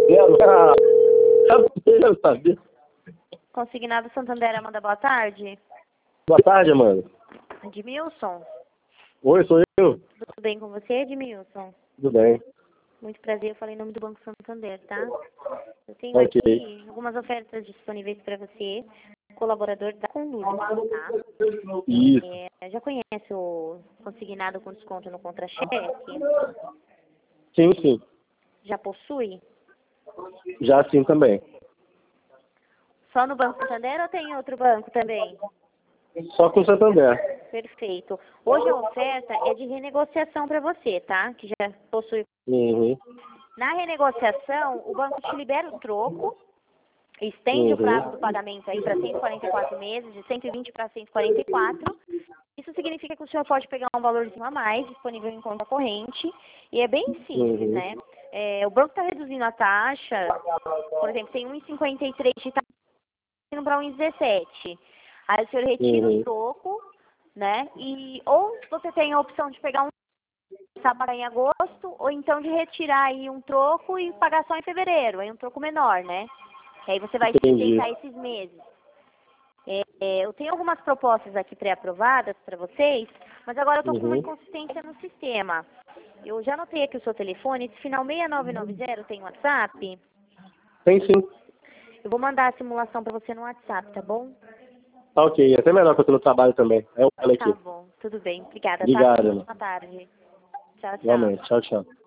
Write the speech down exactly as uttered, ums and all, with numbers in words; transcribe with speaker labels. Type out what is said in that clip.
Speaker 1: Zero. Ah, eu sabia.
Speaker 2: Consignado Santander, Amanda, boa tarde.
Speaker 1: Boa tarde, Amanda.
Speaker 2: Edmilson.
Speaker 1: Oi, sou eu.
Speaker 2: Tudo bem com você, Edmilson?
Speaker 1: Tudo bem.
Speaker 2: Muito prazer, eu falei em nome do Banco Santander, tá? Eu tenho
Speaker 1: Ok.
Speaker 2: aqui algumas ofertas disponíveis para você, colaborador da Conduz, tá?
Speaker 1: Isso.
Speaker 2: É, já conhece o consignado com desconto no contra-cheque?
Speaker 1: Sim, sim.
Speaker 2: Já possui?
Speaker 1: Já sim também.
Speaker 2: Só no Banco Santander ou tem em outro banco também?
Speaker 1: Só com Santander.
Speaker 2: Perfeito. Hoje a oferta é de renegociação para você, tá? Que já possui.
Speaker 1: Uhum.
Speaker 2: Na renegociação, o banco te libera o troco, estende o prazo
Speaker 1: Uhum.
Speaker 2: do pagamento aí para cento e quarenta e quatro meses, de cento e vinte para cento e quarenta e quatro. Isso significa que o senhor pode pegar um valorzinho a mais, disponível em conta corrente, e é bem simples,
Speaker 1: Uhum.
Speaker 2: né? É, o banco está reduzindo a taxa, por exemplo, tem um vírgula cinquenta e três de taxa indo para um vírgula dezessete. Aí o senhor retira
Speaker 1: Uhum.
Speaker 2: o troco, né? E ou você tem a opção de pegar um pagar em agosto, ou então de retirar aí um troco e pagar só em fevereiro, aí um troco menor, né? Que aí você vai
Speaker 1: Entendi.
Speaker 2: sustentar esses meses. É, é, eu tenho algumas propostas aqui pré-aprovadas para vocês, mas agora eu estou com uma
Speaker 1: Uhum.
Speaker 2: inconsistência no sistema. Eu já anotei aqui o seu telefone, esse final seis nove nove zero tem WhatsApp?
Speaker 1: Tem sim.
Speaker 2: Eu vou mandar a simulação para você no WhatsApp, tá bom?
Speaker 1: Tá ok. É até melhor que eu tô no trabalho também. É o ela
Speaker 2: Tá
Speaker 1: aqui.
Speaker 2: bom, tudo bem. Obrigada, tá?
Speaker 1: Obrigado,
Speaker 2: Tenha uma
Speaker 1: Ana.
Speaker 2: boa tarde. Tchau, tchau.
Speaker 1: Igualmente. Tchau, tchau.